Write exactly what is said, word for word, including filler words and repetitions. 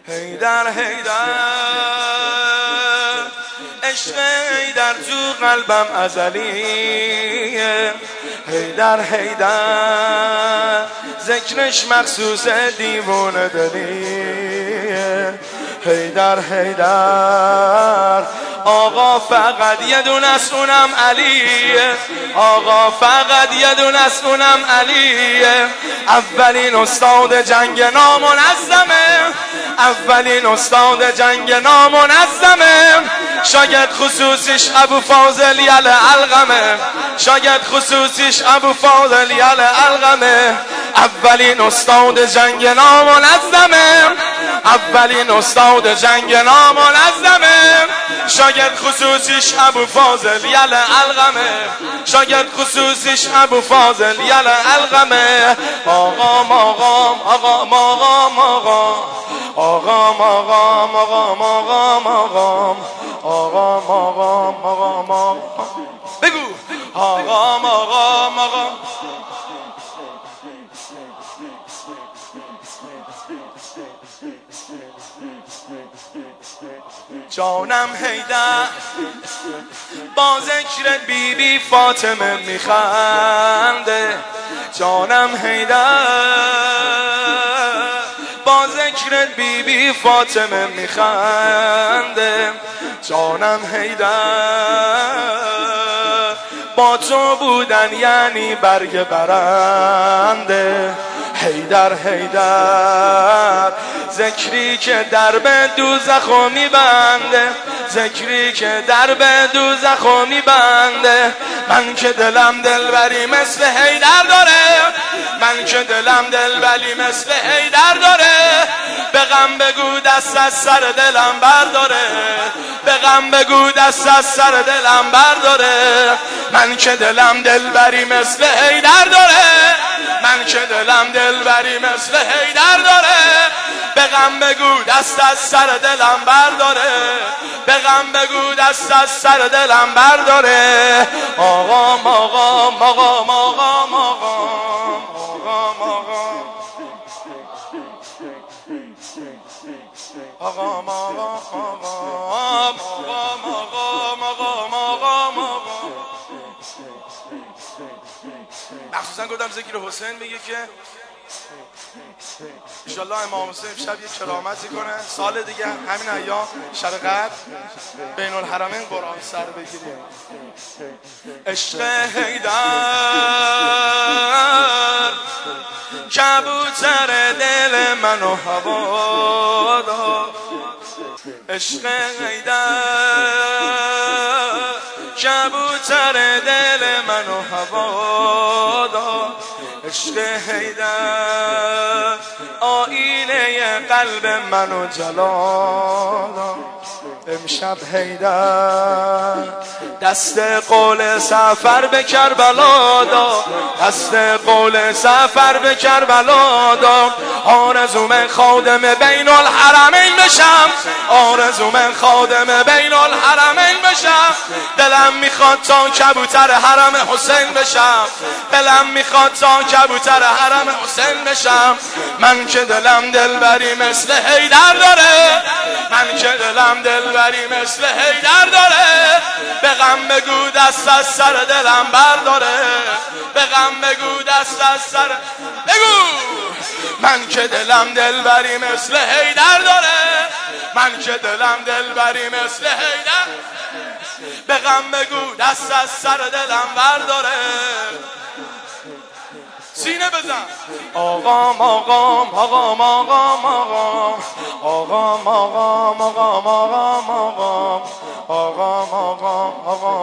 حیدر حیدر عشق حیدر تو قلبم ازلیه. حیدر حیدر ذکرش مخصوص دیوونه دلیه. حیدر حیدر آقا فقط یه دونه است اونم علیه. آقا فقط یه دونه است اونم علیه. اولین استاد جنگ نامنظمه. اولین استاد جنگ نامنظمه. شاگرد خصوصیش ابو فاضل یل علقمه. شاگرد خصوصیش ابو فاضل یل علقمه. اولین استاد جنگ نامنظمه. اولین استاد جنگ نامنظمه. شاگرد خصوصیش ابو فاضل یل علقمه. شاگرد خصوصیش ابو فاضل یل علقمه. آقا ماقام آقا ماقام آقا آقا ماقام آقا ماقام آقا آقا ماقام آقا ماقام بگو آقا ماقام آقا. جانم حیدر با ذکر بی بی فاطمه میخنده. جانم حیدر با ذکر بی بی فاطمه میخنده. جانم حیدر با تو بودن یعنی برگ برنده. حیدر حیدر ذکری که درب دوزخو میبنده. ذکری که درب دوزخو میبنده. من که دلم دلبری مثل حیدر داره. من که دلم دلبری مثل حیدر داره. به غم بگو دست از سر دلم برداره. به غم بگو دست از سر دلم برداره. من که دلم دلبری مثل حیدر داره. من که دلم دلبری مثل حیدر داره. به غم بگو دست از سر دلم برداره. به غم بگو دست از سر دلم برداره. آقا آقا آقا آقا آقا آقا آقا. مخصوصا گفتم ذکر حسین میگه که انشالله امام حسین شب یک کرامتی کنه. سال دیگه همین ایام شب قدر بین الحرمین قرآن سر بگیریم. عشق حیدر کبوتر دل منو هوا داد. عشق حیدر کبوتر دل منو هوا داد. عشق حیدر آینه قلب منو جلا داد. امشب حیدر دست قول سفر به کربلا داد. دست قول سفر به کربلا داد. آرزوم خادم بین الحرمین بشم. آرزوم خادم بین الحرمین بشم. دلم میخواد تا کبوتر حرم حسین بشم. دلم میخواد تا کبوتر حرم حسین بشم. من که دلم دلبری مثل حیدر داره. من که دلم دلبری مثل حیدر داره. به غم بگو دست از سر دلم برداره. به غم بگو دست از سر بگو. من که دلم دلبری مثل حیدر داره. من که دلم دلبری مثل حیدر. به غم بگو دست از سر دلم برداره. سینه بزن. آقا ماقام آقا ماقام آقا آقا ماقام آقا ماقام آقا آقا ماقام آقا